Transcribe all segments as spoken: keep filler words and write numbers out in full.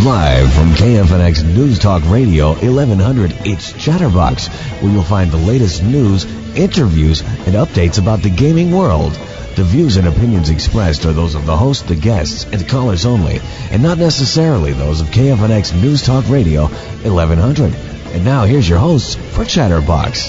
Live from K F N X News Talk Radio eleven hundred, it's Chatterbox, where you'll find the latest news, interviews, and updates about the gaming world. The views and opinions expressed are those of the host, the guests, and callers only, and not necessarily those of K F N X News Talk Radio eleven hundred. And now here's your hosts for Chatterbox.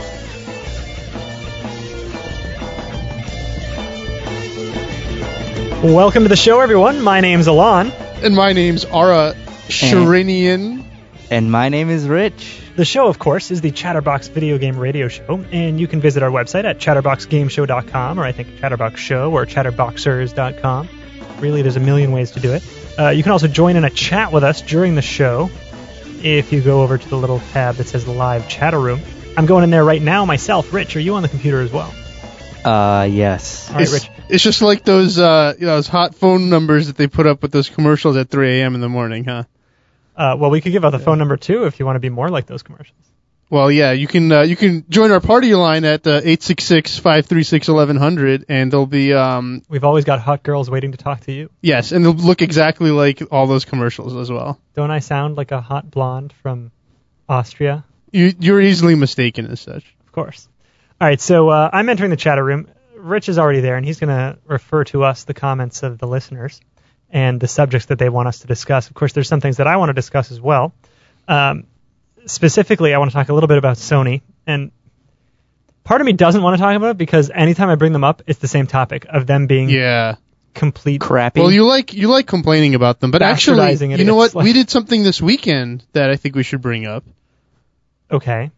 Welcome to the show, everyone. My name's Alon. And my name's Ara Sharinian. And my name is Rich. The show, of course, is the Chatterbox video game radio show, and you can visit our website at chatterbox game show dot com, or I think Chatterbox Show, or chatterboxers dot com. Really, there's a million ways to do it. Uh, you can also join in a chat with us during the show if you go over to the little tab that says Live Chatter Room. I'm going in there right now myself. Rich, are you on the computer as well? Uh, yes. All right, it's, Rich. It's just like those, uh, you know, those hot phone numbers that they put up with those commercials at three a.m. in the morning, huh? Uh, well, we could give out the phone number, too, if you want to be more like those commercials. Well, yeah, you can uh, you can join our party line at uh, eight six six, five three six, eleven hundred, and they'll be... Um, We've always got hot girls waiting to talk to you. Yes, and they'll look exactly like all those commercials as well. Don't I sound like a hot blonde from Austria? You, you're easily mistaken as such. Of course. All right, so uh, I'm entering the chatter room. Rich is already there, and he's going to refer to us the comments of the listeners and the subjects that they want us to discuss. Of course, there's some things that I want to discuss as well. Um, specifically, I want to talk a little bit about Sony, and part of me doesn't want to talk about it because anytime I bring them up, it's the same topic of them being yeah. complete crappy. Well, you like you like complaining about them, but actually, Bastardizing you know what? idiots. Like- We did something this weekend that I think we should bring up. Okay.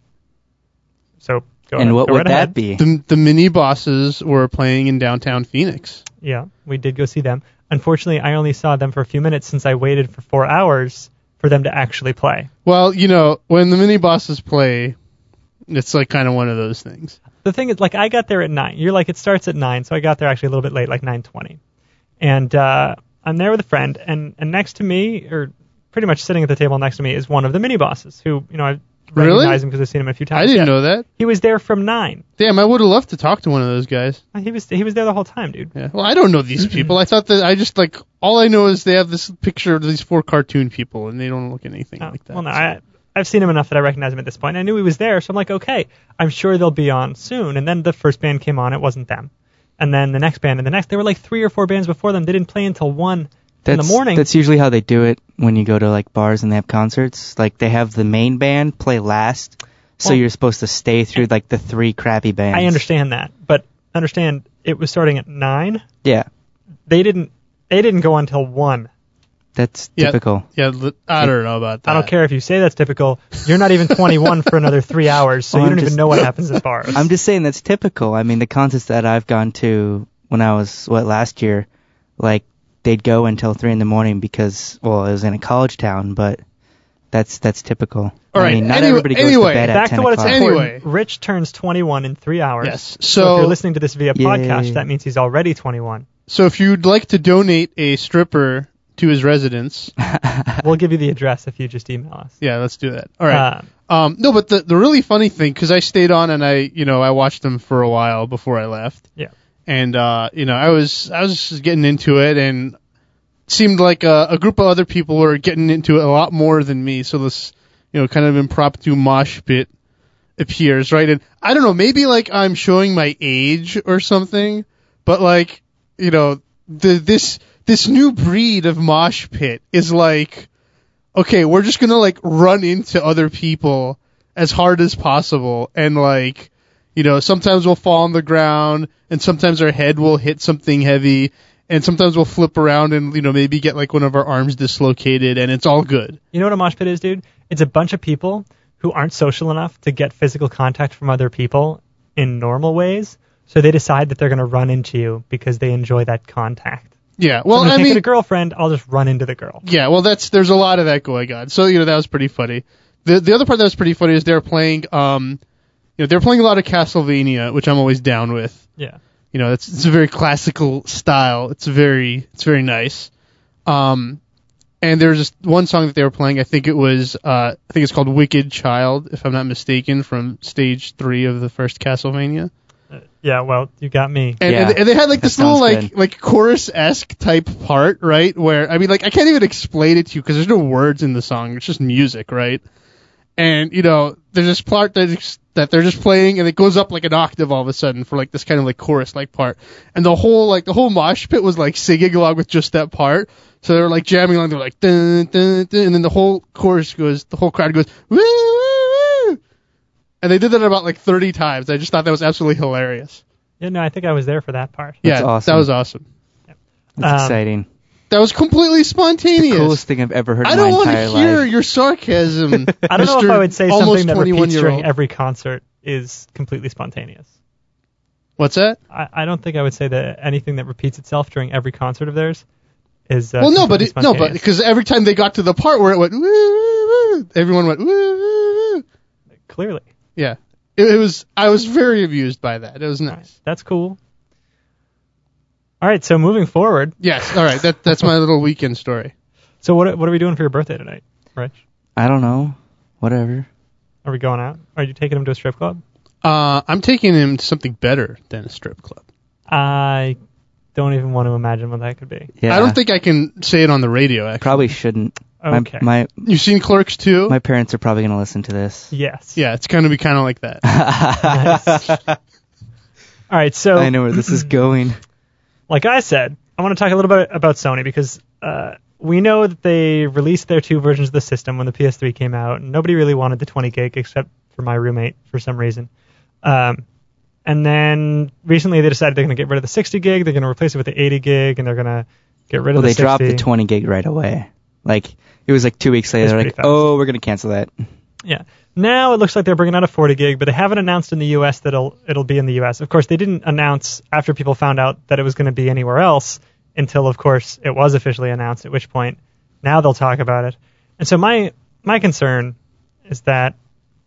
So go and ahead. what Go would right that ahead. be? The, the mini bosses were playing in downtown Phoenix. Yeah, we did go see them. Unfortunately, I only saw them for a few minutes since I waited for four hours for them to actually play. Well, you know, when the mini bosses play, it's like kind of one of those things. The thing is, like, I got there at nine. You're like, it starts at nine, so I got there actually a little bit late, like nine twenty. And uh, I'm there with a friend, and, and next to me, or pretty much sitting at the table next to me, is one of the mini bosses who, you know, I Really? recognize him because I've seen him a few times. I didn't Yeah. know that. He was there from nine. Damn, I would have loved to talk to one of those guys. He was he was there the whole time, dude. Yeah. Well, I don't know these people. I thought that I just like all I know is they have this picture of these four cartoon people, and they don't look anything Oh, like that. well, no, I, I've seen him enough that I recognize him at this point. I knew he was there, so I'm like, okay, I'm sure they'll be on soon. And then the first band came on, it wasn't them. And then the next band, and the next, there were like three or four bands before them. They didn't play until one That's, in the morning. That's usually how they do it when you go to like bars and they have concerts. Like they have the main band play last, so Well, you're supposed to stay through like the three crappy bands. I understand that, but understand it was starting at nine. Yeah, They didn't. They didn't go until one. that's Yeah. typical. Yeah, li- I don't know about that. I don't care if you say that's typical. You're not even twenty-one for another three hours, so Well, you I'm don't even just- know what happens at bars. I'm just saying that's typical. I mean, the concerts that I've gone to when I was what last year, like they'd go until three in the morning because well, it was in a college town, but that's that's typical. All I right, mean, not anyway- everybody goes anyway, to bed at Back ten to what it's o'clock. important. Anyway. Rich turns twenty-one in three hours. Yes. So, if So, you're listening to this via Yay. podcast, that means he's already twenty-one. so if you'd like to donate a stripper to his residence, We'll give you the address if you just email us. yeah, let's do that. All right. Um, Um, no, but the the really funny thing, because I stayed on and I, you know, I watched them for a while before I left. Yeah. And uh, you know, I was I was just getting into it, and it seemed like a, a group of other people were getting into it a lot more than me. So this, you know, kind of impromptu mosh pit appears, right? And I don't know, maybe like I'm showing my age or something, but like, you know, the this this new breed of mosh pit is like, okay, we're just gonna like run into other people as hard as possible, and like, you know, sometimes we'll fall on the ground, and sometimes our head will hit something heavy, and sometimes we'll flip around and, you know, maybe get like one of our arms dislocated, and it's all good. You know what a mosh pit is, dude? It's a bunch of people who aren't social enough to get physical contact from other people in normal ways, so they decide that they're going to run into you because they enjoy that contact. Yeah, Well, well, so I I mean, get a girlfriend, I'll just run into the girl. yeah, well, that's there's a lot of that going on. So, you know, that was pretty funny. The the other part that was pretty funny is they're playing, um, you know, they're playing a lot of Castlevania, which I'm always down with. Yeah. You know, it's it's a very classical style. It's very it's very nice. Um, and there's just one song that they were playing. I think it was uh, I think it's called "Wicked Child," if I'm not mistaken, from stage three of the first Castlevania. Uh, yeah, well, you got me. And, Yeah, and, and they had like that this little sounds like good. like chorus-esque type part, right? Where I mean, like I can't even explain it to you because there's no words in the song. It's just music, right? And you know, there's this part that that they're just playing, and it goes up like an octave all of a sudden for like this kind of like chorus-like part. And the whole like the whole mosh pit was like singing along with just that part. So they were like jamming along. They were like dun, dun, dun, and then the whole chorus goes, the whole crowd goes woo, woo, woo. And they did that about like thirty times. I just thought that was absolutely hilarious. Yeah, no, I think I was there for that part. Yeah, awesome. that was awesome. That's Um, exciting. That was completely spontaneous. Coolest thing I've ever heard I in don't my want entire to hear life. your sarcasm. I don't know if Mister I would say almost something that repeats twenty-one-year-old. during every concert is completely spontaneous. What's that? I, I don't think I would say that anything that repeats itself during every concert of theirs is. Uh, well, no, but completely it, no, but spontaneous. because every time they got to the part where it went woo, woo, woo, everyone went woo, woo, woo. Clearly. Yeah, it, it was. I was very amused by that. It was All right, nice. that's cool. All right, so moving forward, Yes. All right. That that's my little weekend story. so what what are we doing for your birthday tonight, Rich? I don't know. Whatever. Are we going out? Are you taking him to a strip club? Uh, I'm taking him to something better than a strip club. I don't even want to imagine what that could be. Yeah. I don't think I can say it on the radio. Actually, Probably shouldn't. Okay. My, my you've seen Clerks too. my parents are probably gonna listen to this. Yes. Yeah, it's going to be kind of like that. Nice. All right, so I know where this is going. like I said, I want to talk a little bit about Sony because uh, we know that they released their two versions of the system when the P S three came out, and nobody really wanted the twenty gig except for my roommate for some reason. Um, and then recently they decided they're going to get rid of the sixty gig, they're going to replace it with the eighty gig, and they're going to get rid Well, of the they sixty. dropped the twenty gig right away. Like it was like two weeks later. That's They're pretty like, fast. oh, we're gonna cancel that. Yeah. Now it looks like they're bringing out a forty gig, but they haven't announced in the U S that it'll it'll be in the U S. Of course, they didn't announce after people found out that it was going to be anywhere else until, of course, it was officially announced. At which point, now they'll talk about it. And so my my concern is that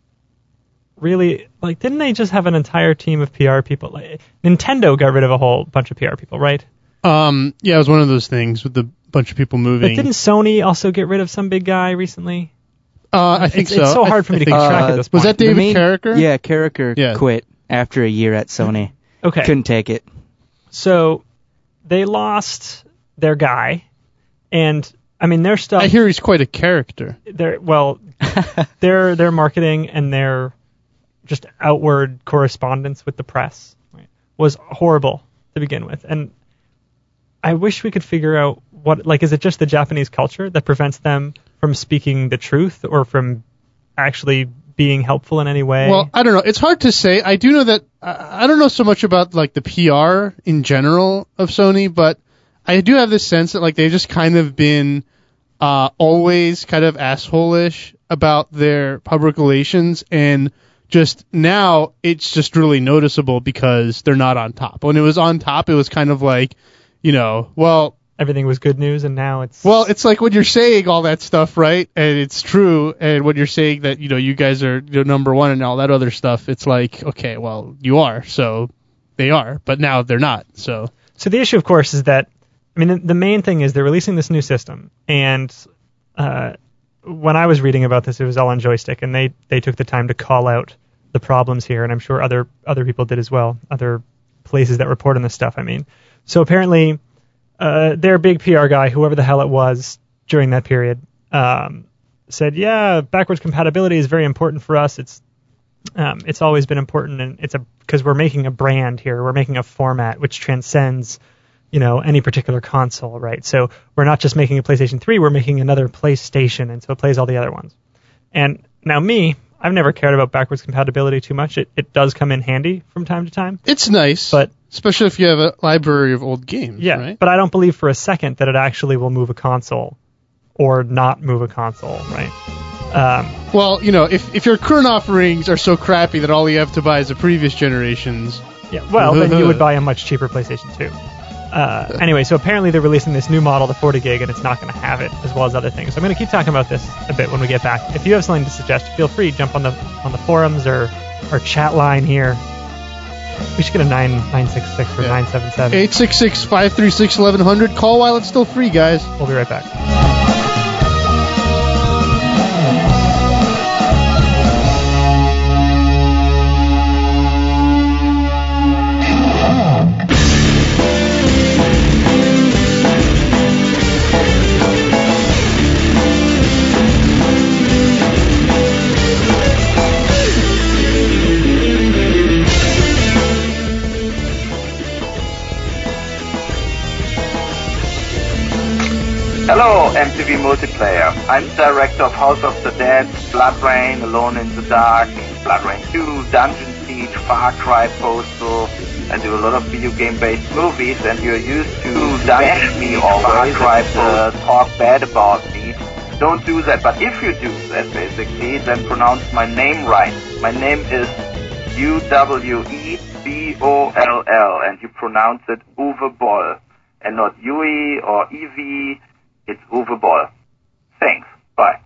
really, like, didn't they just have an entire team of P R people? Like, Nintendo got rid of a whole bunch of P R people, right? Um, yeah, it was one of those things with the bunch of people But moving. didn't Sony also get rid of some big guy recently? uh, I think it's, so. It's so I- hard for me I to think keep so. track Uh, at this Was point. that David The main- Carricker? Yeah, Carricker Yeah. quit after a year at Sony. Okay. Couldn't take it. So they lost their guy, and I mean their stuff. I hear he's quite a character. Their well, their their marketing and their just outward correspondence with the press, right, was horrible to begin with, and I wish we could figure out what, like, is it just the Japanese culture that prevents them from speaking the truth or from actually being helpful in any way? Well, I don't know. It's hard to say. I do know that I I don't know so much about like the P R in general of Sony, but I do have this sense that like they've just kind of been uh, always kind of asshole-ish about their public relations, and just now it's just really noticeable because they're not on top. When it was on top, it was kind of like, you know, well, everything was good news, and now it's Well, it's like when you're saying all that stuff, right? And it's true. And when you're saying that, you know, you guys are you know, number one and all that other stuff, it's like, okay, well, you are. So they are. But now they're not. So So the issue, of course, is that, I mean, the, the main thing is they're releasing this new system, and uh, when I was reading about this, it was all on Joystick, and they, they took the time to call out the problems here, and I'm sure other other people did as well, other places that report on this stuff, I mean. So apparently, uh, their big P R guy, whoever the hell it was during that period, um, said, yeah, backwards compatibility is very important for us. It's um, it's always been important, and it's a because we're making a brand here. We're making a format which transcends, you know, any particular console, right? So we're not just making a PlayStation three, we're making another PlayStation, and so it plays all the other ones. And now me, I've never cared about backwards compatibility too much. It it does come in handy from time to time. it's nice. But especially if you have a library of old games, yeah, right? but I don't believe for a second that it actually will move a console or not move a console, right? Um, Well, you know, if, if your current offerings are so crappy that all you have to buy is the previous generations, yeah, well, then you would buy a much cheaper PlayStation two. Uh, anyway, so apparently they're releasing this new model, the forty gig, and it's not going to have it, as well as other things. So I'm going to keep talking about this a bit when we get back. If you have something to suggest, feel free, jump on the on the forums or our chat line here. We should get a nine nine six six or Yeah. nine seven seven. eight six six, five three six, eleven hundred. Call while it's still free, guys. We'll be right back. T V multiplayer. I'm director of House of the Dead, Blood Rain, Alone in the Dark, Blood Rain two, Dungeon Siege, Far Cry Postal. I do a lot of video game-based movies, and you're used to bash me always, Far Cry uh, talk bad about me. Don't do that, but if you do that, basically, then pronounce my name right. My name is U W E B O L L, and you pronounce it Uwe Boll, and not Yui or Evie. It's Uwe Boll. Thanks. Bye.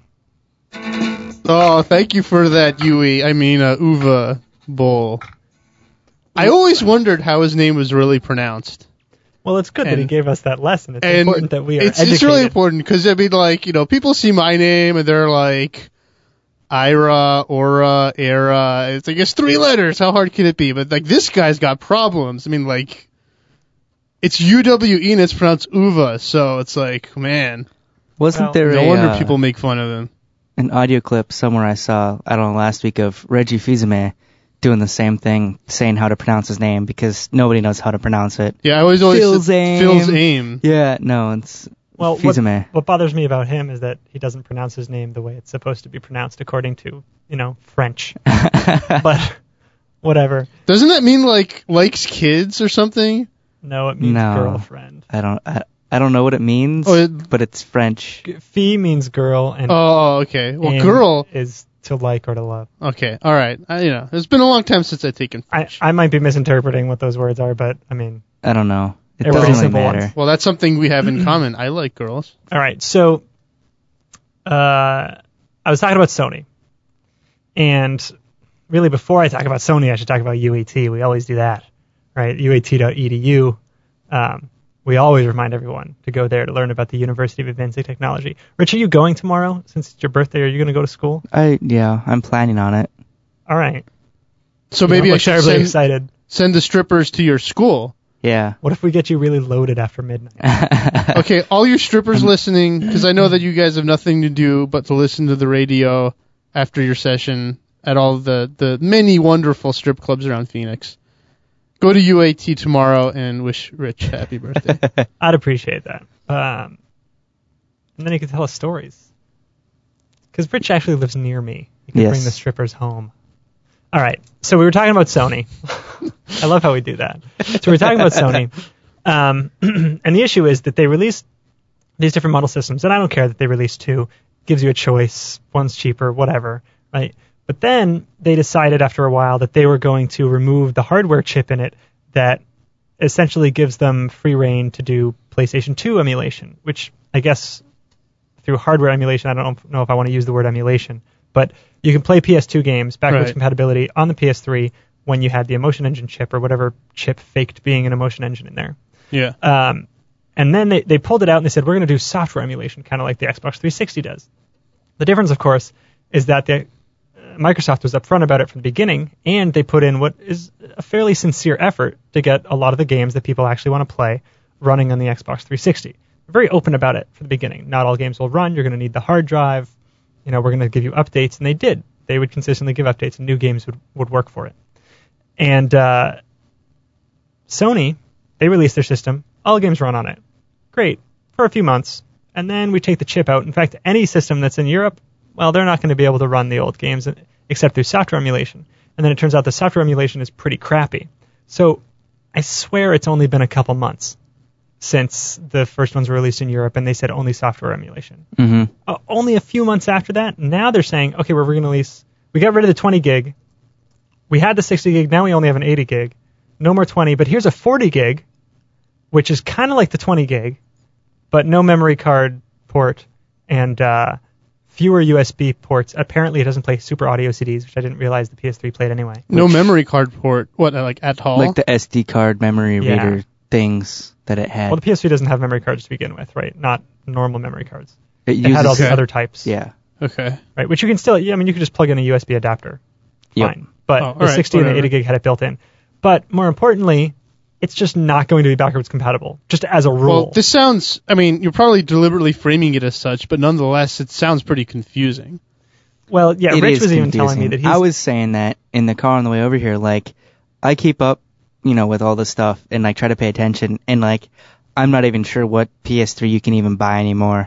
Oh, thank you for that, Yui. I mean, uh, Uwe Boll. I always wondered how his name was really pronounced. Well, it's good and, that he gave us that lesson. It's and important that we are it's, educated. It's really important because, I mean, like, you know, people see my name and they're like, Ira, Aura, Era. It's like, it's three letters. How hard can it be? But, like, this guy's got problems. I mean, like, it's U W E and it's pronounced Uva. So it's like, man. Wasn't well, there no a, wonder uh, people make fun of him. An audio clip somewhere I saw, I don't know, last week of Reggie Fils-Aimé doing the same thing, saying how to pronounce his name because nobody knows how to pronounce it. Yeah, I always always Phil's aim. Phil's aim. Yeah, no, it's well, what, Fils-Aimé. what bothers me about him is that he doesn't pronounce his name the way it's supposed to be pronounced according to, you know, French. But whatever. Doesn't that mean like likes kids or something? No, it means No. girlfriend. I don't I, I don't know what it means, Oh, it- but it's French. Fee means girl, and Oh, okay. Well, aim girl. is to like or to love. Okay, all right. I, you know, it's been a long time since I've taken I, French. I might be misinterpreting what those words are, but I mean, I don't know. It They're doesn't pretty really simple matter. ones. Well, that's something we have in common. I like girls. all right. So, uh, I was talking about Sony, and really before I talk about Sony, I should talk about U A T. We always do that, right? U A T dot E D U. Um, we always remind everyone to go there to learn about the University of Advancing Technology. Rich, are you going tomorrow? Since it's your birthday, are you going to go to school? I yeah, I'm planning on it. All right. So You maybe don't I look should terribly send, excited. send the strippers to your school. Yeah. What if we get you really loaded after midnight? Okay, all your strippers listening, because I know that you guys have nothing to do but to listen to the radio after your session at all the, the many wonderful strip clubs around Phoenix. Go to U A T tomorrow and wish Rich happy birthday. I'd appreciate that. Um, and then you could tell us stories. Because Rich actually lives near me. You can Yes. bring the strippers home. All right. So we were talking about Sony. I love how we do that. So we were talking about Sony. Um, and the issue is that they released these different model systems. And I don't care that they released two. Gives you a choice. One's cheaper, whatever. Right? But then they decided after a while that they were going to remove the hardware chip in it that essentially gives them free reign to do PlayStation two emulation, which I guess through hardware emulation, I don't know if I want to use the word emulation, but you can play P S two games, backwards Right. compatibility on the P S three when you had the Emotion Engine chip or whatever chip faked being an Emotion Engine in there. Yeah. Um, and then they, they pulled it out and they said, we're going to do software emulation, kind of like the Xbox three sixty does. The difference, of course, is that the Microsoft was upfront about it from the beginning, and they put in what is a fairly sincere effort to get a lot of the games that people actually want to play running on the Xbox three sixty. They're very open about it from the beginning. Not all games will run. You're going to need the hard drive. You know, we're going to give you updates, and they did. They would consistently give updates, and new games would, would work for it. And uh, Sony, they released their system. All games run on it. Great. For a few months. And then we take the chip out. In fact, any system that's in Europe, well, they're not going to be able to run the old games except through software emulation. And then it turns out the software emulation is pretty crappy. So I swear it's only been a couple months since the first ones were released in Europe, and they said only software emulation. Mm-hmm. Uh, only a few months after that, now they're saying, okay, we're going to release, we got rid of the twenty gig. We had the sixty gig, now we only have an eighty gig. No more twenty, but here's a forty gig, which is kind of like the twenty gig, but no memory card port and uh, fewer U S B ports. Apparently it doesn't play Super Audio C Ds, which I didn't realize the P S three played anyway. No memory card port. What, like at all? Like the S D card memory Yeah. reader things that it had. Well, the P S three doesn't have memory cards to begin with, right? Not normal memory cards. it It uses, had all the Okay. other types, yeah. Okay. right? Which you can still, yeah, I mean, you could just plug in a U S B adapter. Yep. Fine. But Oh, the alright, sixty and the whatever. eighty gig had it built in. But more importantly, it's just not going to be backwards compatible, just as a rule. Well, this sounds, I mean, you're probably deliberately framing it as such, but nonetheless, it sounds pretty confusing. Well, yeah, It Rich is was even telling me confusing. that he's... I was saying that in the car on the way over here. Like, I keep up, you know, with all this stuff and like try to pay attention. And like, I'm not even sure what P S three you can even buy anymore.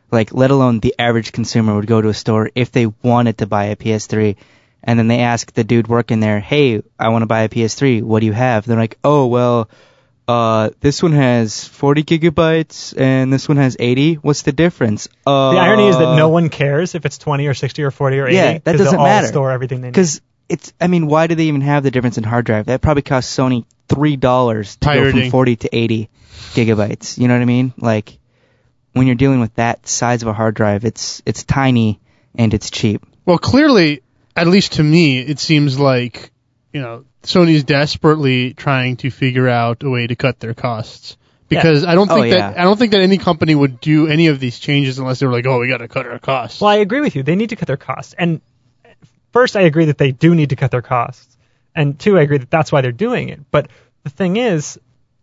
Like, let alone the average consumer would go to a store if they wanted to buy a P S three, and then they ask the dude working there, hey, I want to buy a P S three, what do you have? They're like, oh, well, uh, this one has forty gigabytes, and this one has eighty. What's the difference? Uh, the irony is that no one cares if it's twenty or sixty or forty or eighty. Yeah, that 'cause doesn't they'll all matter. store everything they need. Because it's, I mean, why do they even have the difference in hard drive? That probably cost Sony three dollars to go Pirating. from forty to eighty gigabytes. You know what I mean? Like, when you're dealing with that size of a hard drive, it's it's tiny and it's cheap. Well, clearly, at least to me, it seems like, you know, Sony's desperately trying to figure out a way to cut their costs. Because I don't Oh, think that yeah. I don't think that any company would do any of these changes unless they were like, oh, we got to cut our costs. Well, I agree with you. They need to cut their costs. And first, I agree that they do need to cut their costs. And two, I agree that that's why they're doing it. But the thing is,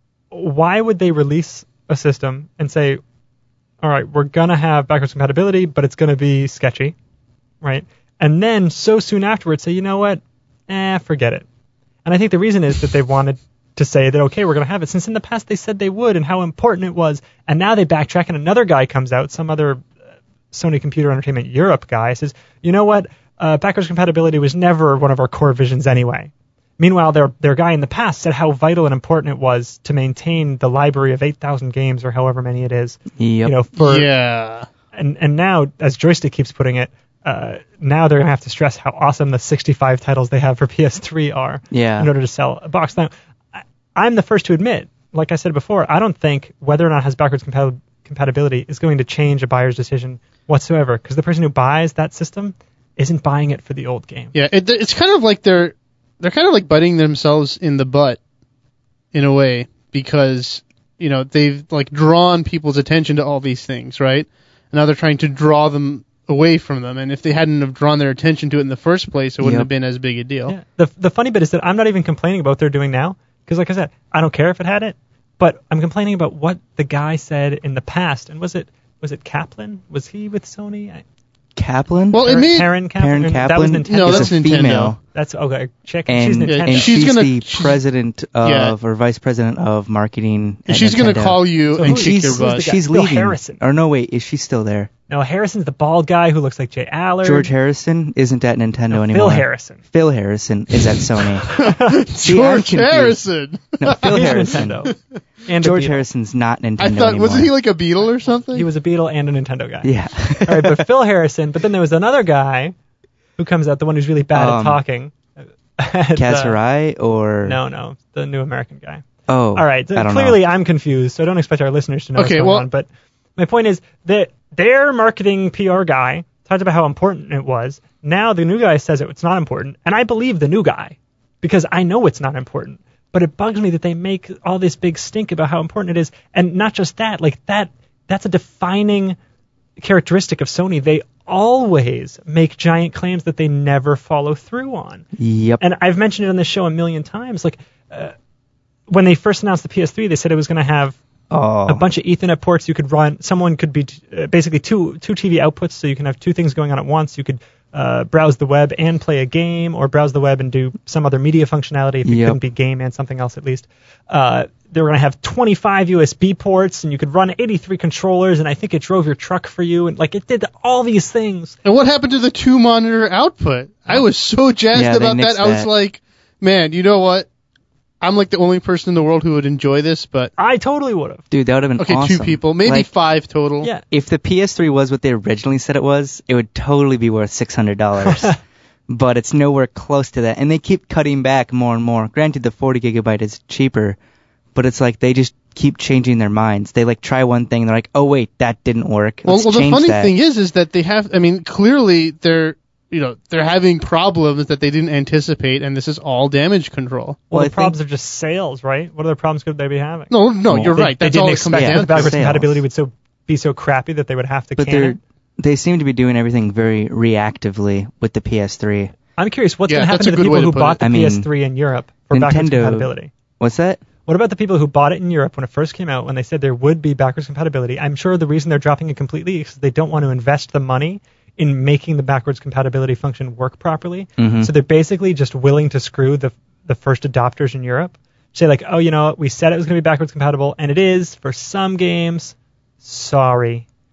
why would they release a system and say, all right, we're going to have backwards compatibility, but it's going to be sketchy, right? And then so soon afterwards say, you know what, eh, forget it. And I think the reason is that they wanted to say that, okay, we're going to have it, since in the past they said they would and how important it was, and now they backtrack and another guy comes out, some other uh, Sony Computer Entertainment Europe guy, says, you know what, uh, backwards compatibility was never one of our core visions anyway. Meanwhile, their their guy in the past said how vital and important it was to maintain the library of eight thousand games or however many it is. Yep. You know, for yeah. and and now, as Joystick keeps putting it, uh, now they're gonna have to stress how awesome the sixty-five titles they have for P S three are Yeah. in order to sell a box. Now, I, I'm the first to admit, like I said before, I don't think whether or not it has backwards compat- compatibility is going to change a buyer's decision whatsoever, because the person who buys that system isn't buying it for the old game. Yeah, it, it's kind of like they're they're kind of like biting themselves in the butt in a way, because, you know, they've like drawn people's attention to all these things, right? And now they're trying to draw them away from them, and if they hadn't have drawn their attention to it in the first place, it wouldn't Yep. have been as big a deal. Yeah. The the funny bit is that I'm not even complaining about what they're doing now, because like I said, I don't care if it had it, but I'm complaining about what the guy said in the past. And was it was it Kaplan? Was he with Sony? I, Kaplan? Well, it Perrin- made Perrin Kaplan? Perrin That was Kaplan? Nintendo. No, is that's a Nintendo. female. That's okay. Check. And, she's Nintendo. Yeah, and she's she's, gonna- the she's- president of, Yeah. or vice president of marketing at She's going to Nintendo. call you So and who- kick she's, your who's the butt. guy? she's Phil leaving. Harrison. Or no, wait, is she still there? No, Harrison's the bald guy who looks like Jay Allard. George Harrison isn't at Nintendo no, anymore. Phil Harrison. Phil Harrison is at Sony. See, I'm George confused. Harrison. No, Phil He's Harrison. Nintendo. And a George Beatle. Harrison's not Nintendo I thought, anymore. wasn't he like a Beatle or something? He was a Beatle and a Nintendo guy. Yeah. All right, but Phil Harrison. But then there was another guy who comes out, the one who's really bad at Um, talking. And, uh, Kasserai or No, no, the new American guy. oh, All right, I don't clearly know. I'm confused, so don't expect our listeners to know Okay, what's going well- on. But my point is that their marketing P R guy talked about how important it was. Now the new guy says it, it's not important, and I believe the new guy because I know it's not important. But it bugs me that they make all this big stink about how important it is, and not just that. Like that, that's a defining characteristic of Sony. They always make giant claims that they never follow through on. Yep. And I've mentioned it on this show a million times. Like uh, when they first announced the P S three, they said it was going to have oh. a bunch of Ethernet ports. You could run. Someone could be uh, basically two two T V outputs, so you can have two things going on at once. You could uh, browse the web and play a game, or browse the web and do some other media functionality if it Yep. couldn't be game and something else at least. Uh, they were going to have twenty-five U S B ports, and you could run eighty-three controllers, and I think it drove your truck for you, and like it did all these things. And what happened to the two monitor output? I was so jazzed Yeah, they about that. nixed I was that. like, man, you know what? I'm like the only person in the world who would enjoy this, but I totally would have. Dude, that would have been okay, awesome. two people, maybe Like, five total. Yeah. if the P S three was what they originally said it was, it would totally be worth six hundred dollars. But it's nowhere close to that. And they keep cutting back more and more. Granted, the forty gigabyte is cheaper, but it's like they just keep changing their minds. They like try one thing and they're like, oh wait, that didn't work. Well, Let's well, the change funny that. thing is, is that they have. I mean, clearly they're, you know, they're having problems that they didn't anticipate, and this is all damage control. Well, Well, I the problems think- are just sales, right? What other problems could they be having? No, no, Well, you're They- right. They That's didn't all it comes expect yeah, that down the to. backwards sales. compatibility would so be so crappy that they would have to But can they're it. they seem to be doing everything very reactively with the P S three. I'm curious, what's Yeah, going to happen that's a to the good way people to who put bought it. the I P S mean, three in Europe for backwards Nintendo- compatibility? What's that? What about the people who bought it in Europe when it first came out, when they said there would be backwards compatibility? I'm sure the reason they're dropping it completely is because they don't want to invest the money in making the backwards compatibility function work properly. Mhm. So they're basically just willing to screw the the first adopters in Europe. Say like, oh, you know, we said it was going to be backwards compatible, and it is for some games. Sorry.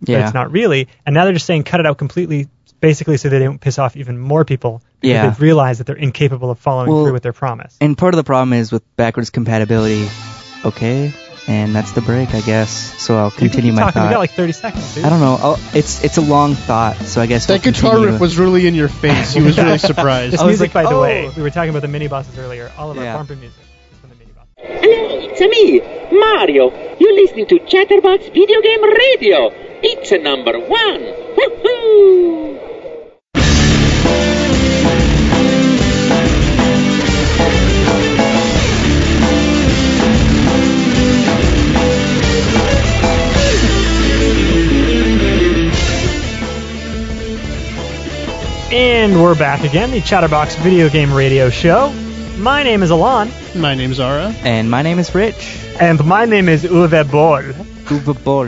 Yeah. but it's not really. And now they're just saying cut it out completely, basically so they don't piss off even more people because Yeah. they've realized that they're incapable of following Well, through with their promise. And part of the problem is with backwards compatibility. Okay, and that's the break, I guess. So I'll You can continue keep my talking. thought. We got like thirty seconds, dude. I don't know. I'll, it's it's a long thought, so I guess That we'll guitar continue. riff was really in your face. He was really surprised. This I was music, like, by the oh. way, we were talking about the mini bosses earlier. All of our Yeah. bumper music is from the mini bosses. Hello, it's me, Mario. You're listening to Chatterbox Video Game Radio. It's a number one. Woohoo! And we're back again, the Chatterbox Video Game Radio Show. My name is Alon. My name's Zara. And my name is Rich. And my name is Uwe Boll. Uwe Boll.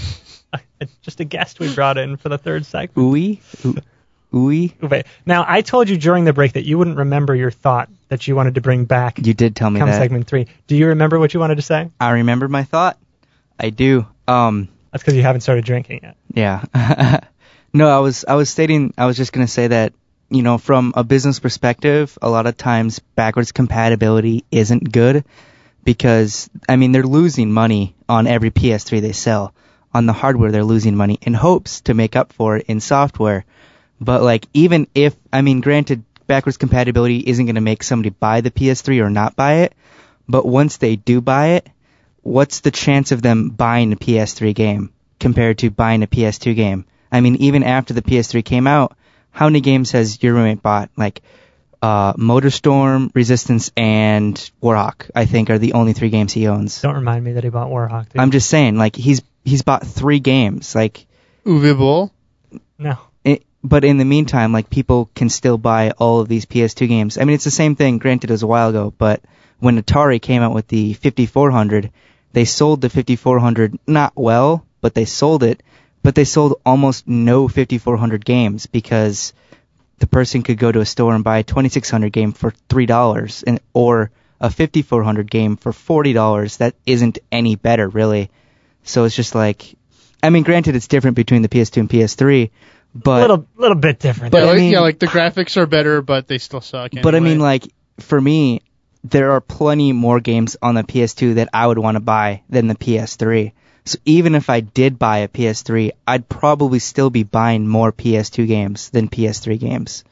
Just a guest we brought in for the third segment. Uwe? U- Uwe? Uwe. Now, I told you during the break that you wouldn't remember your thought that you wanted to bring back You did tell me come that. segment three. Do you remember what you wanted to say? I remember my thought. I do. Um, That's because you haven't started drinking yet. yeah. No, I was I was stating I was just gonna say that, you know, from a business perspective, a lot of times backwards compatibility isn't good because I mean they're losing money on every P S three they sell. On the hardware they're losing money in hopes to make up for it in software. But like even if I mean granted backwards compatibility isn't gonna make somebody buy the P S three or not buy it, but once they do buy it, what's the chance of them buying a P S three game compared to buying a P S two game? I mean, even after the P S three came out, how many games has your roommate bought? Like, uh, MotorStorm, Resistance, and Warhawk, I think, are the only three games he owns. Don't remind me that he bought Warhawk. Dude. I'm just saying, like, he's he's bought three games. Like, Uwe Boll. No. it, but in the meantime, like, people can still buy all of these P S two games. I mean, it's the same thing, granted, it was a while ago, but when Atari came out with the fifty-four hundred, they sold the fifty-four hundred not well, but they sold it. But they sold almost no fifty-four hundred games because the person could go to a store and buy a twenty-six hundred game for three dollars and or a fifty-four hundred game for forty dollars. That isn't any better, really. So it's just like, I mean, granted, it's different between the P S two and P S three, but A little, little bit different. But yeah, I like, mean- yeah, like the graphics are better, but they still suck. Anyway. But I mean, like, for me, there are plenty more games on the P S two that I would want to buy than the P S three. So even if I did buy a P S three, I'd probably still be buying more P S two games than P S three games.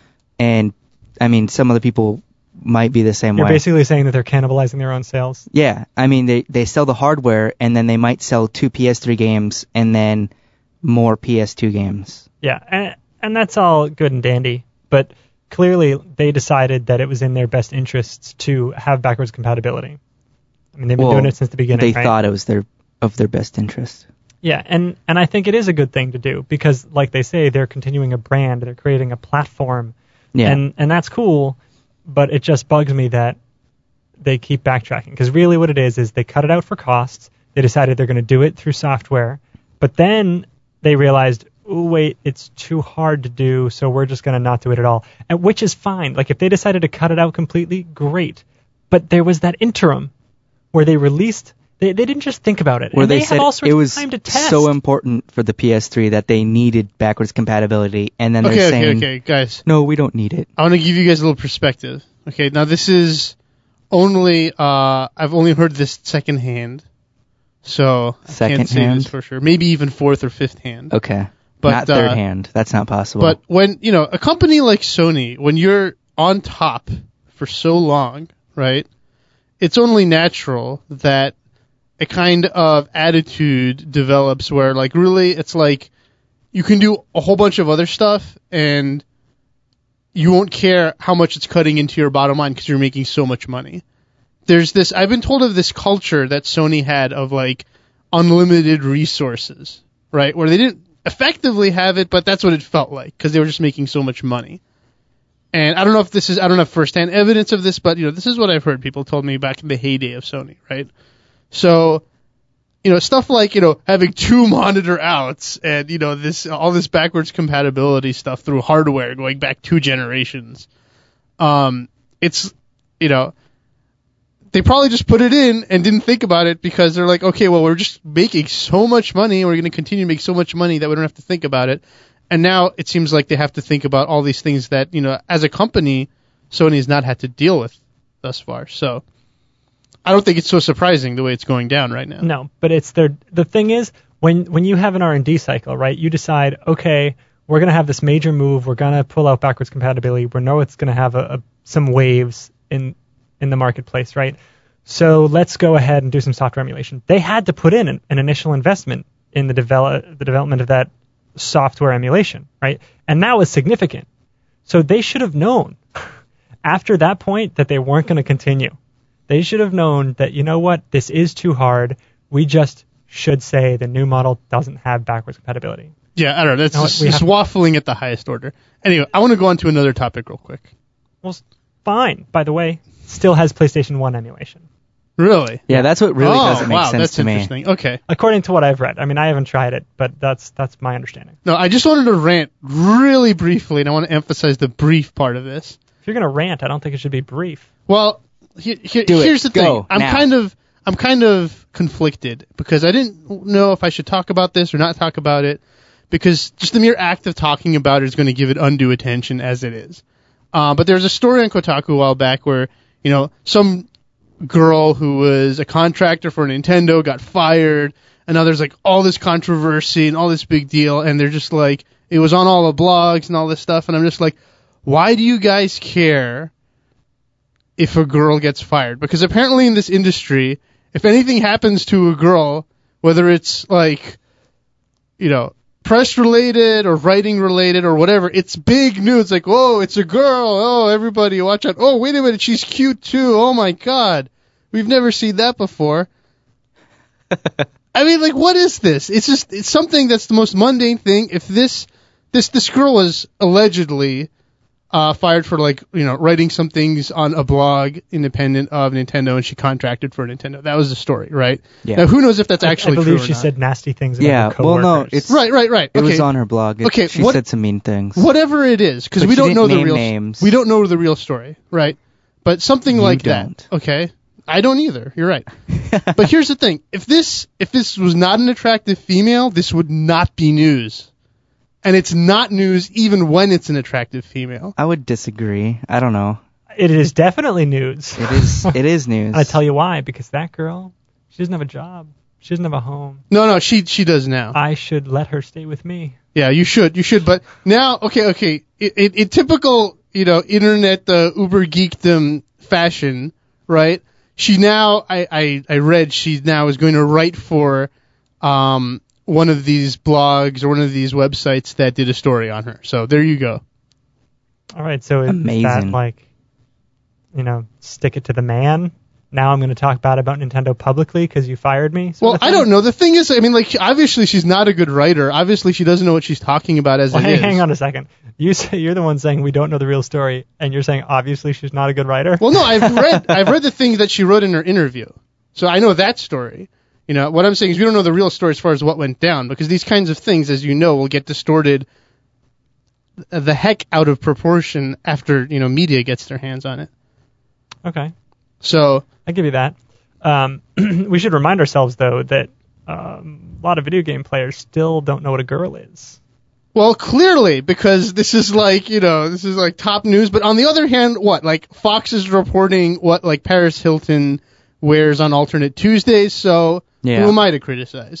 And, I mean, some other people might be the same You're way. basically saying that they're cannibalizing their own sales. Yeah, I mean, they, they sell the hardware, and then they might sell two P S three games, and then more P S two games. Yeah, and, and that's all good and dandy. But clearly they decided that it was in their best interests to have backwards compatibility. I mean, they've been Well, doing it since the beginning, They right? thought it was their of their best interest. Yeah, and, and I think it is a good thing to do because, like they say, they're continuing a brand, they're creating a platform, Yeah. and and that's cool. But it just bugs me that they keep backtracking because really what it is is they cut it out for costs. They decided they're going to do it through software, but then they realized, oh wait, it's too hard to do, so we're just going to not do it at all. And which is fine. Like if they decided to cut it out completely, great. But there was that interim where they released. They, they didn't just think about it. Where and they, they said had all sorts it was of time to test. so important for the P S three that they needed backwards compatibility, and then okay, they're okay, saying, okay, guys. no, we don't need it. I want to give you guys a little perspective. Okay, now this is only uh, I've only heard this secondhand, so I can't say Secondhand? this for sure. Maybe even fourth or fifth hand. Okay. But, Not third uh, hand. That's not possible. But when you know a company like Sony, when you're on top for so long, right? It's only natural that a kind of attitude develops where, like, really, it's like you can do a whole bunch of other stuff and you won't care how much it's cutting into your bottom line because you're making so much money. There's this, I've been told of this culture that Sony had of, like, unlimited resources, right? Where they didn't effectively have it, but that's what it felt like because they were just making so much money. And I don't know if this is, I don't have firsthand evidence of this, but, you know, this is what I've heard people told me back in the heyday of Sony, right? So, you know, stuff like, you know, having two monitor outs and, you know, this, all this backwards compatibility stuff through hardware going back two generations. Um, it's, you know, they probably just put it in and didn't think about it because they're like, okay, well, we're just making so much money. We're going to continue to make so much money that we don't have to think about it. And now it seems like they have to think about all these things that, you know, as a company, Sony has not had to deal with thus far. So I don't think it's so surprising the way it's going down right now. No, but it's their, the thing is, when when you have an R and D cycle, right, you decide, okay, we're going to have this major move. We're going to pull out backwards compatibility. We know it's going to have a, a, some waves in in the marketplace, right? So let's go ahead and do some software emulation. They had to put in an, an initial investment in the develop the development of that software emulation, right? And that was significant. So they should have known after that point that they weren't going to continue. They should have known that, you know what, this is too hard. We just should say the new model doesn't have backwards compatibility. Yeah, I don't know. That's You know just, what, we just have- waffling at the highest order. Anyway, I want to go on to another topic real quick. Well, fine. By the way, still has PlayStation one emulation. Really? Yeah, that's what really oh, doesn't make wow, sense that's to me. interesting. Okay. According to what I've read. I mean, I haven't tried it, but that's that's my understanding. No, I just wanted to rant really briefly, and I want to emphasize the brief part of this. If you're going to rant, I don't think it should be brief. Well, he, he, Do it. here's the Go, thing. I'm now. kind of I'm kind of conflicted because I didn't know if I should talk about this or not talk about it because just the mere act of talking about it is going to give it undue attention as it is. Uh, but there was a story on Kotaku a while back where, you know, some girl who was a contractor for Nintendo got fired, and now there's like all this controversy and all this big deal, and they're just like, it was on all the blogs and all this stuff, and I'm just like, why do you guys care if a girl gets fired? Because apparently in this industry, if anything happens to a girl, whether it's like, you know, press related or writing related or whatever, it's big news. Like, oh, it's a girl. Oh, everybody watch out. Oh, wait a minute, she's cute too. Oh my God, we've never seen that before. I mean, like, what is this? It's just it's something that's the most mundane thing. If this this this girl was allegedly uh, fired for, like, you know, writing some things on a blog independent of Nintendo, and she contracted for Nintendo. That was the story, right? Yeah. Now, who knows if that's I- actually I true believe or she not. said nasty things about Yeah, her well, no, coworkers. it's- Right, right, right. It okay. was on her blog. It, Okay, she what- said some mean things. Whatever it is, because But we she don't didn't know the name real names. we don't know the real story, right? But something You like don't. that. Okay, I don't either. You're right. But here's the thing: if this if this was not an attractive female, this would not be news, and it's not news even when it's an attractive female. I would disagree. I don't know. It is definitely news. It is. It is news. And I tell you why, because that girl, she doesn't have a job. She doesn't have a home. No, no, she she does now. I should let her stay with me. Yeah, you should, you should. But now, okay, okay, in, in, in typical, you know, internet uh, uber geekdom fashion, right? She now, I, I, I read she now is going to write for um, one of these blogs or one of these websites that did a story on her. So there you go. All right, so is that Amazing. like, you know, stick it to the man? Now I'm going to talk bad about Nintendo publicly because you fired me? sort Well, of I thing? don't know. The thing is, I mean, like, obviously she's not a good writer. Obviously she doesn't know what she's talking about as Well, it hang, is. hang on a second. You say you're the one saying we don't know the real story, and you're saying obviously she's not a good writer? Well, no, I've read I've read the things that she wrote in her interview, so I know that story. You know, what I'm saying is we don't know the real story as far as what went down, because these kinds of things, as you know, will get distorted the heck out of proportion after, you know, media gets their hands on it. Okay, So, I'll give you that. Um, we should remind ourselves, though, that um, a lot of video game players still don't know what a girl is. well, clearly, because this is like, you know, this is like top news, but on the other hand, what, like, Fox is reporting what, like, Paris Hilton wears on alternate Tuesdays, so Yeah. who am I to criticize?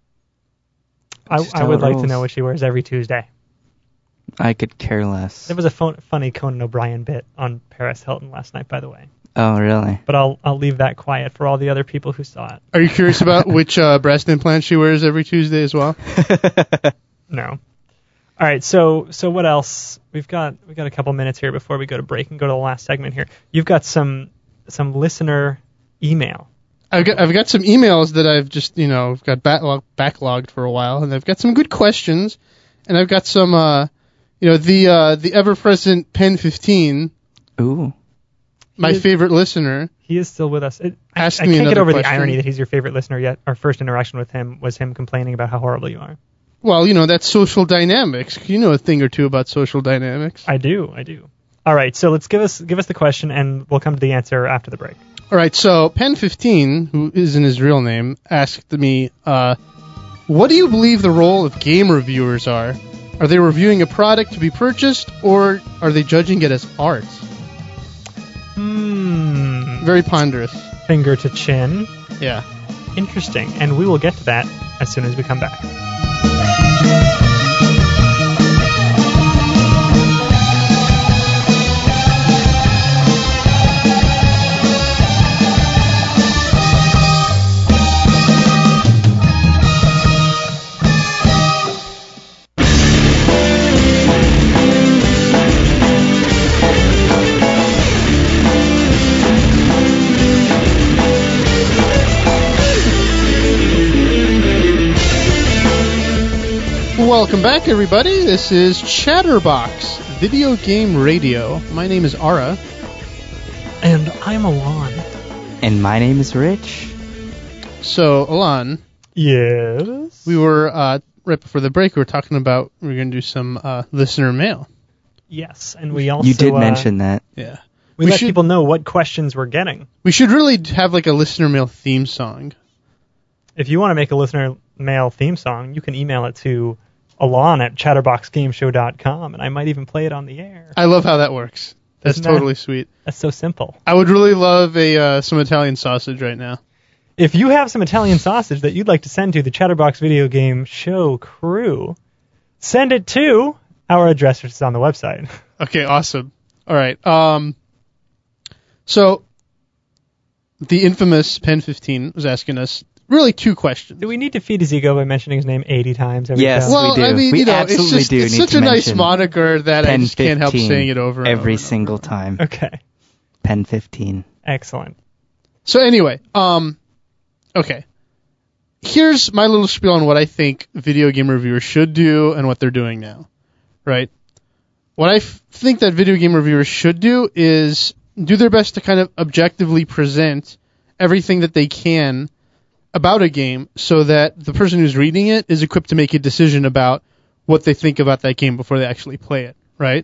I, Just I how would it like to rolls. know what she wears every Tuesday. I could care less. There was a fun, funny Conan O'Brien bit on Paris Hilton last night, by the way. Oh, really? But I'll I'll leave that quiet for all the other people who saw it. Are you curious about which uh, breast implant she wears every Tuesday as well? No. All right. So so what else? We've got we have got a couple minutes here before we go to break and go to the last segment here. You've got some some listener email. I've got I've got some emails that I've just, you know, got backlog, backlogged for a while, and I've got some good questions, and I've got some uh, you know, the uh, the ever-present Pen fifteen, Ooh. my He is- favorite listener. He is still with us. It, I, I Ask can't me get another over the question. irony that he's your favorite listener. Yet our first interaction with him was him complaining about how horrible you are. Well, you know, that's social dynamics. You know a thing or two about social dynamics. I do. I do. All right. So let's give us give us the question, and we'll come to the answer after the break. All right, so Pen fifteen, who isn't his real name, asked me, uh, what do you believe the role of game reviewers are? Are they reviewing a product to be purchased, or are they judging it as art? Hmm. Very ponderous. Finger to chin. Yeah. Interesting. And we will get to that as soon as we come back. Welcome back, everybody. This is Chatterbox Video Game Radio. My name is Ara. And I'm Alon. And my name is Rich. So, Alon. Yes? We were, uh, right before the break, we were talking about we were going to do some uh, listener mail. Yes, and we also... You did uh, mention that. Yeah. We, we let should, people know what questions we're getting. We should really have like a listener mail theme song. If you want to make a listener mail theme song, you can email it to Alon at chatterbox game show dot com, and I might even play it on the air. I love how that works. That's Isn't totally that, sweet. That's so simple. I would really love a uh, some Italian sausage right now. If you have some Italian sausage that you'd like to send to the Chatterbox Video Game Show crew, send it to our address, which is on the website. Okay, awesome. All right. Um, so the infamous Pen fifteen was asking us really two questions. Do we need to feed his ego by mentioning his name eighty times every Yes, show? Well, we do. I mean, We you know, absolutely it's just do it's need such to a nice mention moniker that I Pen just can't help fifteen saying it over and every over and single over. time. Okay. Pen fifteen. Excellent. So anyway, um, okay. Here's my little spiel on what I think video game reviewers should do and what they're doing now, right? What I f- think that video game reviewers should do is do their best to kind of objectively present everything that they can about a game so that the person who's reading it is equipped to make a decision about what they think about that game before they actually play it, right?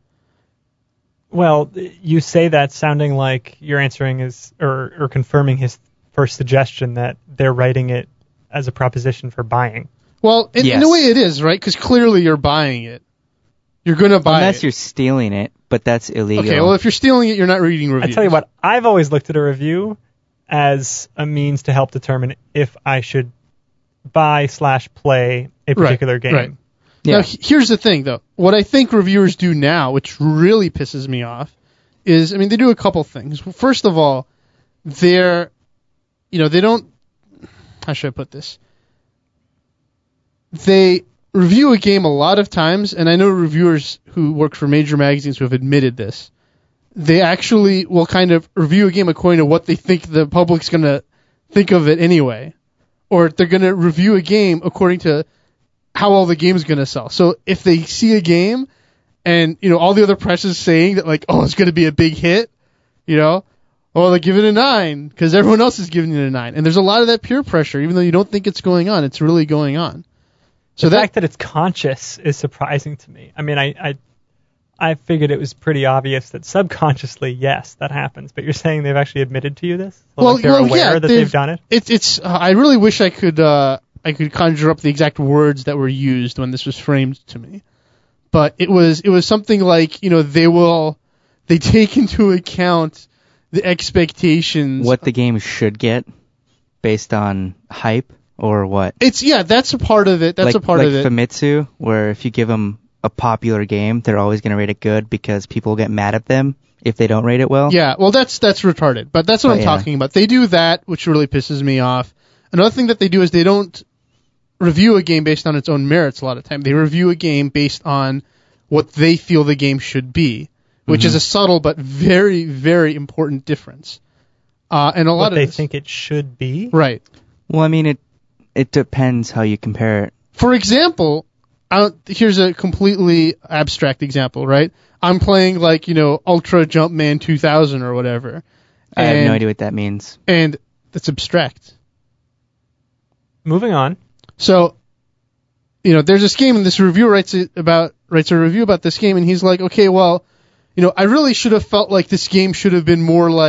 Well, you say that sounding like you're answering his or, or confirming his first suggestion that they're writing it as a proposition for buying. Well, in, Yes. in a way it is, right? Because clearly you're buying it. You're going to buy Unless it. you're stealing it, but that's illegal. Okay, well, if you're stealing it, you're not reading I reviews. tell you what, I've always looked at a review as a means to help determine if I should buy slash play a particular Right, game. right. Yeah. Now, he- here's the thing, though. What I think reviewers do now, which really pisses me off, is, I mean, they do a couple things. First of all, they're, you know, they don't, how should I put this? They review a game a lot of times, and I know reviewers who work for major magazines who have admitted this. They actually will kind of review a game according to what they think the public's going to think of it anyway. Or they're going to review a game according to how well the game's going to sell. So if they see a game and, you know, all the other press is saying that, like, oh, it's going to be a big hit, you know, oh, they give it a nine because everyone else is giving it a nine. And there's a lot of that peer pressure, even though you don't think it's going on. It's really going on. So the that, fact that it's conscious is surprising to me. I mean, I, I I figured it was pretty obvious that subconsciously, yes, that happens. But you're saying they've actually admitted to you this? well, like they're well, aware yeah, that they've, done it? It's, it's, uh, I really wish I could, uh, I could conjure up the exact words that were used when this was framed to me. But it was, it was something like, you know, they will, they take into account the expectations. What the game should get based on hype or what? It's, yeah, that's a part of it. That's like, a part like of it. Famitsu, where if you give them a popular game, they're always going to rate it good because people get mad at them if they don't rate it well. Yeah, well, that's that's retarded, but that's what But I'm yeah. talking about. They do that, which really pisses me off. Another thing that they do is they don't review a game based on its own merits a lot of time. They review a game based on what they feel the game should be, which Mm-hmm. is a subtle but very, very important difference. Uh, and a lot What of they this- think it should be? right. Well, I mean, it it depends how you compare it. For example, I, here's a completely abstract example, right? I'm playing like, you know, Ultra Jumpman two thousand or whatever. I have and- no idea what that means. And that's abstract. Moving on. So, you know, there's this game, and this reviewer writes it about writes a review about this game, and he's like, okay, well, you know, I really should have felt like this game should have been more like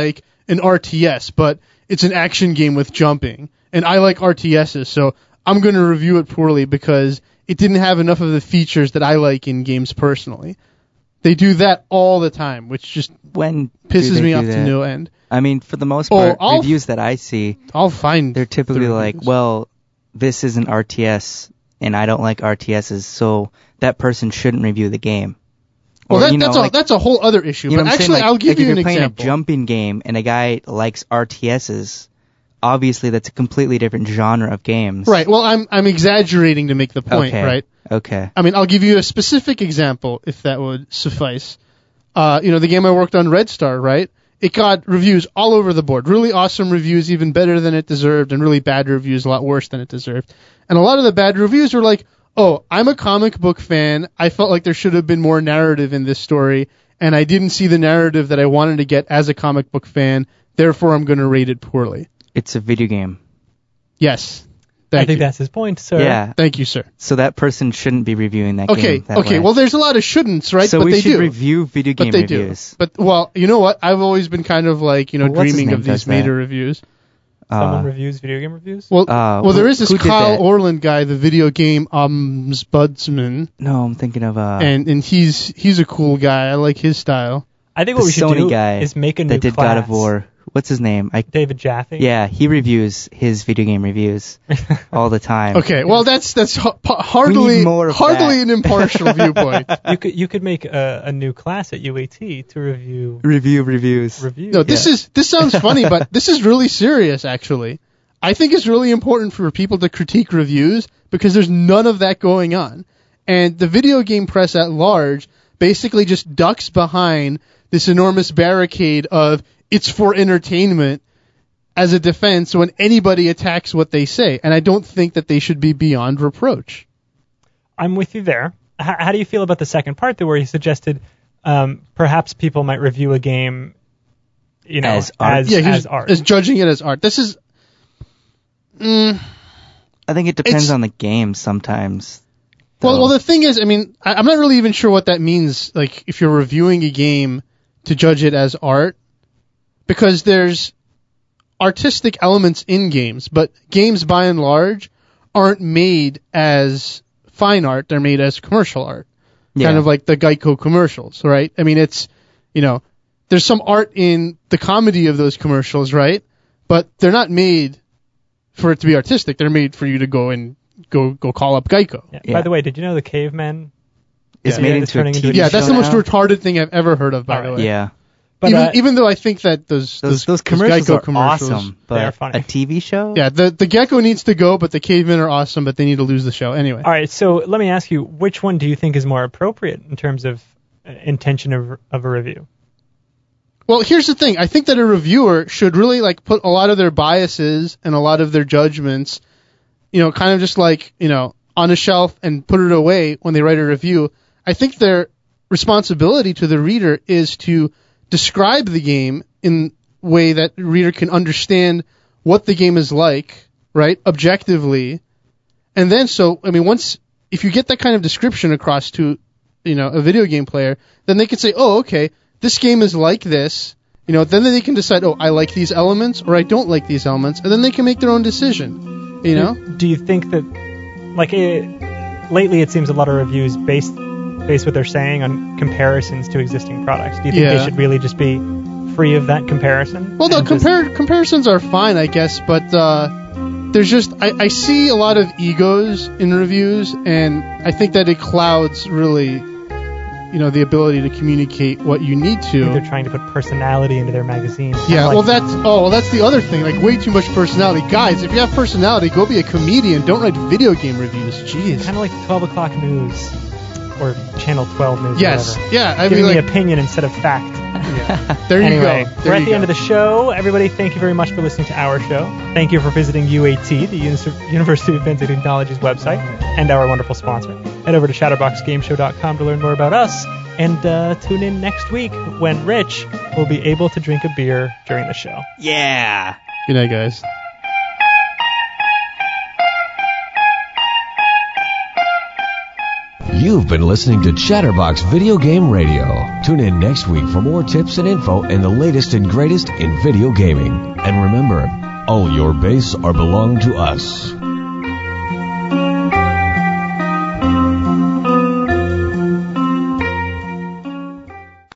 an R T S, but it's an action game with jumping. And I like R T Ss, so I'm going to review it poorly because it didn't have enough of the features that I like in games personally. They do that all the time, which just When pisses do they me do off that? to no end. I mean, for the most Oh, part, I'll- reviews that I see, I'll find they're typically the like, reviews. well, this is an R T S, and I don't like R T Ss, so that person shouldn't review the game. Well, Or, that, you know, that's, like- a, that's a whole other issue. You know but what I'm saying? actually, Like, I'll give like you if an you're playing example. a jumping game and a guy likes R T Ss, obviously that's a completely different genre of games. Right. Well, I'm I'm exaggerating to make the point, Okay. right? Okay. I mean, I'll give you a specific example if that would suffice. Uh, you know, the game I worked on, Red Star, right? It got reviews all over the board. Really awesome reviews, even better than it deserved, and really bad reviews, a lot worse than it deserved. And a lot of the bad reviews were like, oh, I'm a comic book fan. I felt like there should have been more narrative in this story, and I didn't see the narrative that I wanted to get as a comic book fan. Therefore, I'm going to rate it poorly. It's a video game. Yes. Thank I think you. that's his point, sir. Yeah. Thank you, sir. So that person shouldn't be reviewing that Okay, game that okay. way. Well, there's a lot of shouldn'ts, right? so but we they should do. review video game But they reviews. do. But, well, you know what? I've always been kind of like, you know, Well, what's his dreaming name of these does that? meta reviews. Someone Uh, reviews video game reviews. Well, Uh, well, there who- is this who did Kyle that? Orland guy, the video game ombudsman, no, I'm thinking of uh, and and he's he's a cool guy. I like his style. I think the what we should Sony do guy is make a new that did class. God of War. What's his name? I David Jaffe. yeah, he reviews his video game reviews all the time. Okay, well that's that's ha- pa- hardly more of hardly that. an impartial viewpoint. You could you could make a, a new class at U A T to review Review reviews. reviews. No, this Yeah. is this sounds funny, but this is really serious actually. I think it's really important for people to critique reviews because there's none of that going on. And the video game press at large basically just ducks behind this enormous barricade of it's for entertainment as a defense when anybody attacks what they say. And I don't think that they should be beyond reproach. I'm with you there. H- how do you feel about the second part, though, where he suggested um, perhaps people might review a game, you know, As art. as, yeah, he's as art? as judging it as art. This is mm, I think it depends It's- on the game sometimes. Well, though. well, the thing is, I mean, I, I'm not really even sure what that means. Like, if you're reviewing a game to judge it as art, because there's artistic elements in games, but games by and large aren't made as fine art; they're made as commercial art, yeah. kind of like the Geico commercials, right? I mean, it's, you know, there's some art in the comedy of those commercials, right? But they're not made for it to be artistic; they're made for you to go and go go call up Geico. Yeah. Yeah. By the way, did you know the cavemen? It's yeah, made yeah, into it's a turning T into V a Yeah, that's show the most now. retarded thing I've ever heard of, by the Alright. way. Yeah. But even uh, even though I think that those Those, those those commercials Geico are commercials, awesome, They are but funny. a T V show? yeah, the the gecko needs to go, but the cavemen are awesome, but they need to lose the show anyway. all right, so let me ask you, which one do you think is more appropriate in terms of uh, intention of, of a review? Well, here's the thing: I think that a reviewer should really like put a lot of their biases and a lot of their judgments, you know, kind of just like you know on a shelf and put it away when they write a review. I think their responsibility to the reader is to describe the game in a way that the reader can understand what the game is like, right, objectively. And then, so, I mean, once, if you get that kind of description across to, you know, a video game player, then they can say, oh, okay, this game is like this, you know, then they can decide, oh, I like these elements or I don't like these elements, and then they can make their own decision, you know? Do you think that, like, it, lately it seems a lot of reviews based base what they're saying on comparisons to existing products. Do you think Yeah. they should really just be free of that comparison? Well, no, And just- compar- comparisons are fine, I guess, but uh, there's just I, I see a lot of egos in reviews, and I think that it clouds really, you know, the ability to communicate what you need They're to. trying to put personality into their magazine. Yeah, Like, well, that's oh, well, that's the other thing. Like, way too much personality, guys. If you have personality, go be a comedian. Don't write video game reviews. Jeez. kind of like twelve o'clock news or Channel twelve news. Yes. Or whatever. Yeah. I Giving mean, me like, opinion instead of fact. there you Anyway, go. we're There at you the go. end of the show. Everybody, thank you very much for listening to our show. Thank you for visiting U A T, the Unis- University of Advanced Technologies website, and our wonderful sponsor. Head over to chatterbox game show dot com to learn more about us, and uh, tune in next week when Rich will be able to drink a beer during the show. Yeah. Good night, guys. You've been listening to Chatterbox Video Game Radio. Tune in next week for more tips and info and the latest and greatest in video gaming. And remember, all your base are belong to us.